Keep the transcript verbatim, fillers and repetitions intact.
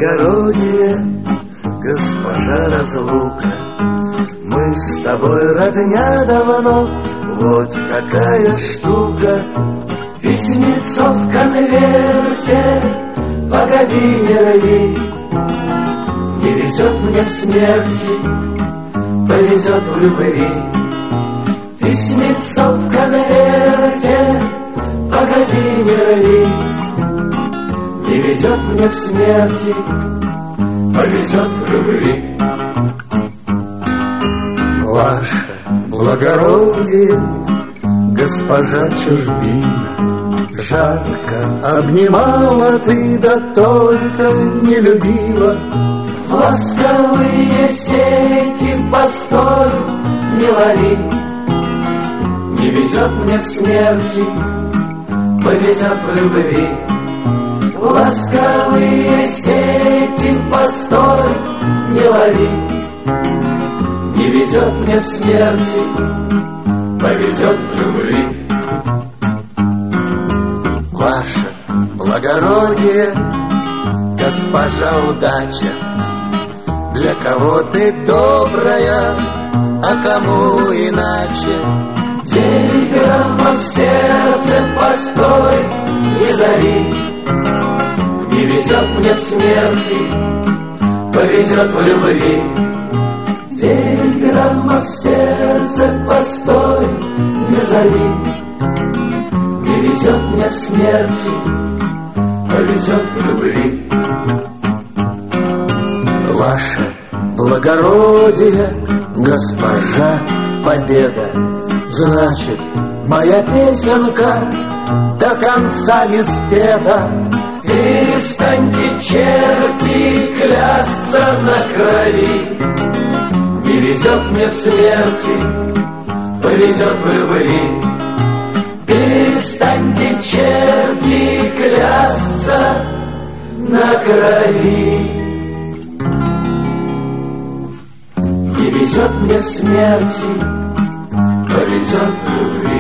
благородие, госпожа разлука. Мы с тобой родня давно, вот какая штука. Письмецо в конверте, погоди, не рви. Не везет мне в смерти, повезет в любви. Письмецо в конверте, погоди, не рви. Не везет мне в смерти, повезет в любви. Ваше благородие, госпожа чужбина, жарко обнимала ты, да только не любила. Ласковые сети постой, не лови. Не везет мне в смерти, повезет в любви. Ласковые сети постой, не лови. Не везет мне в смерти, повезет в любви. Ваше благородие, госпожа удача, для кого ты добрая, а кому иначе. Девять граммов в сердце постой, не зови. Не везет мне в смерти, повезет в любви. Девять граммов в сердце постой, не зови. Не везет мне в смерти, повезет в любви. Ваше благородие, госпожа победа, значит, моя песенка до конца не спета. Перестаньте, черти, клясться на крови. Не везет мне в смерти, повезет в любви. Перестаньте, черти, клясться на крови. Не везет мне в смерти, повезет в любви.